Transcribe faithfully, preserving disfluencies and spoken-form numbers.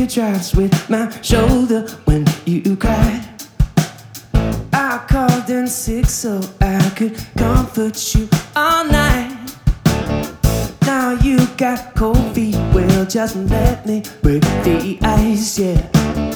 teardrops with my shoulder when you cried. I called in sick so I could comfort you all night. Now you got cold feet, well just let me break the ice, yeah.